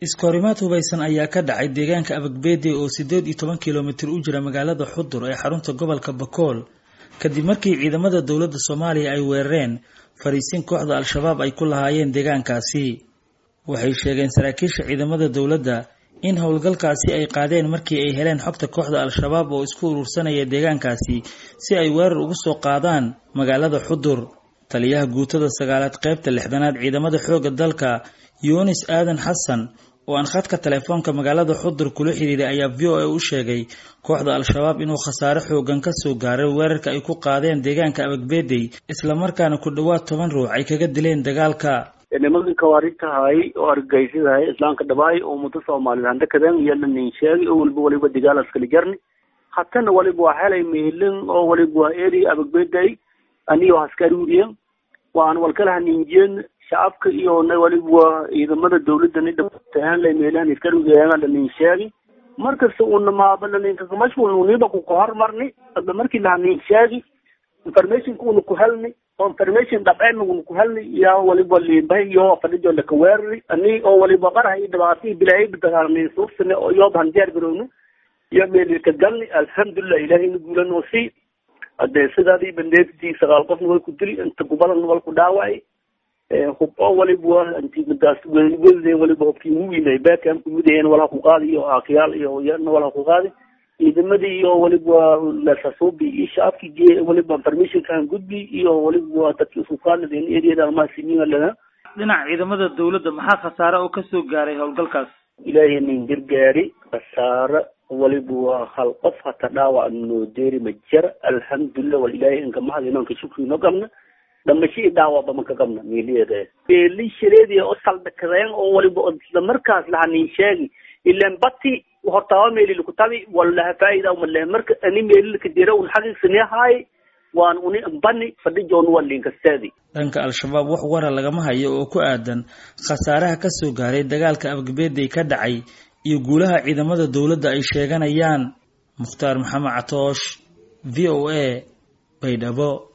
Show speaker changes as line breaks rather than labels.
iskoorimaad hubaysan ayaa ka dhacay deegaanka Abagbeede oo 18 kiiloomitir u jira magaalada Xudur ee xarunta gobolka Bakool kadib markii ciidamada dawladda Soomaaliya ay weerareen fariisin kooxda Al-Shabaab ay ku lahaayeen deegaankaasi waxay sheegeen saraakiisha ciidamada dawladda in howlgalkaasi ay qaadeen markii ay heleen xogta kooxda Al-Shabaab oo isku urursanaya deegaankaasi si ay weerar ugu soo qaadaan magaalada Xudur taliyaha guutada 9aad qaybta 6aad ciidamada xoogga dalka Yunis Aadan Xasan oo aan khadka telefoonka magaalada Xudur kula xiriiray ayaa VOA u sheegay kooxda Al-Shabaab inuu khasaare xoogan ka soo gaaray weerarka ay ku qaadeen deegaanka Abagbeede isla markaana ku dhawaad 10 ruux ay kaga dileen dagaalka
nimanka kawaaritahay oo argagixisadahay islaamka dhabaay oo muddo Soomaaliland kadaan yeelan sheegay oo waliba dagaal askari jarni hatana waliba waa helay meelin oo waliba eeri Abagbeede aniyo askari uriyeen waan walkala ninjeen shacabka iyo waliba ciidamada dawladda dhibtaan la meelaan iskari uriyeen la sheegay markaas uu namaabana ninka mashquul uniba ku hormarni hadda markii la sheegay information ku helnay information dabcan ku helnay ya waliba liibay iyo fadhiyo la kaweeri ani oo waliba qarahay dhibaatay bilaay dagaalnay suufsana oo iyo banjeer garowno iyo meel ka galnay alxamdulillah ilaahay nugulan oo si hadda sidaadii bandeedtii 9 qof way ku dili inta gobolka wal ku dhaaway oo waliba antii midaas waliba qofkii muhiimay baakam ku mideen wala ku qaadiyo aakiyaal iyo yana wala ku qaadi ciidamadii iyo waliba la sasuubi shacabkii waliba permission kan gudbi iyo waliba dadkii suuqaanadeen eediyada ma siniin lana
dhinaca ciidamada dawladda maxaa khasaare oo ka soo gaaray howlgalkaas
ilaahay nin gargaari khasaare waliba hal qof hata dhaawac noo deeri ma jira alxamdulillah wal ilaahay in kama hadino ka shukriino qabna dhamashii dhaawac ba ka qabna meeliyada li shireedii oo saldakadeen oo waliba isla markaas la hanin sheegi ilaan bati hortaa meeli ku tabi wala faa'iido uma leh marka ani meeli ka dira uu xaqiiqsanahay waan uni bani fadhijoon walin kasteedi
dhanka Al-Shabaab wax wara lagama hayo oo ku aadan khasaaraha ka soo gaaray dagaalka Abagbeede ka dhacay iyo guulaha ciidamada dawladda ay sheeganayaan Mukhtaar Maxamed Catoosh VOA Baydhabo.